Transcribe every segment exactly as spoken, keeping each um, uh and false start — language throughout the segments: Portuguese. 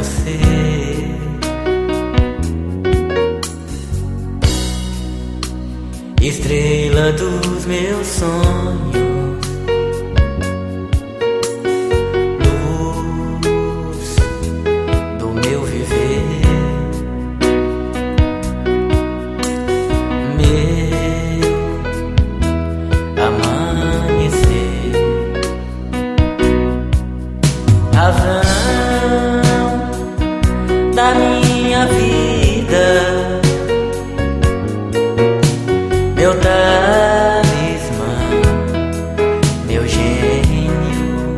você. Estrela dos meus sonhos, luz do meu viver, meu amanhecer, razão da minha vida, meu talismã, meu gênio,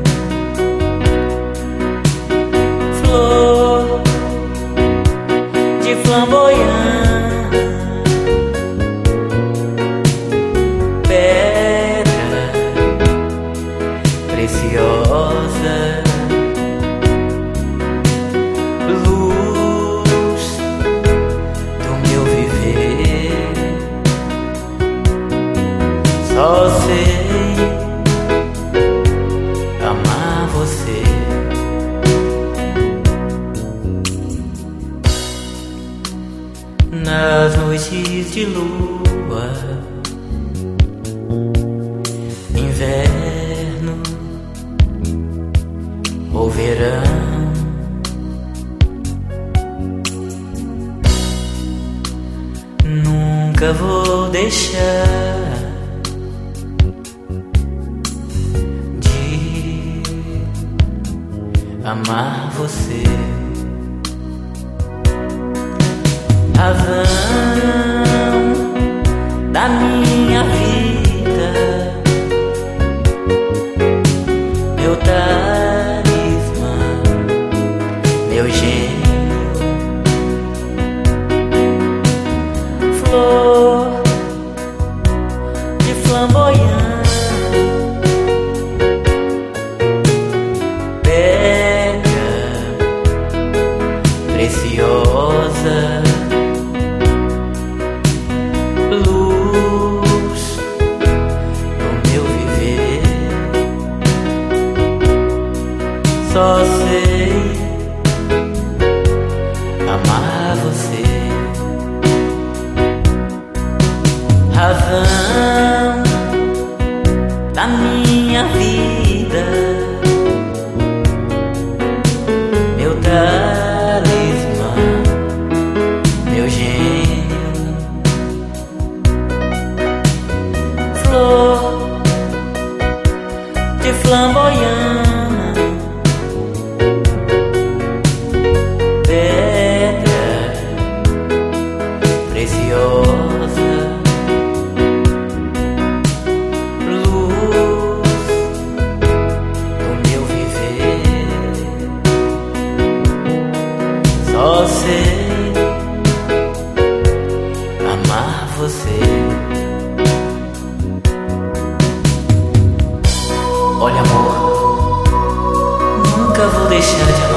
flor de flamboyant, pedra preciosa, luz do meu viver. Só sei amar você. Nas noites de lua, inverno ou verão, nunca vou deixar amar você. Razão da minha vida, meu talismã, meu gênio, flor de flamboyant, preciosa, luz do meu viver. Só sei amar você. Razão da minha vida, meu talismã, meu gênio, flor de flamboyant, pedra preciosa, luz do meu viver. Só sei amar você. Olha, amor, nunca vou deixar de amar.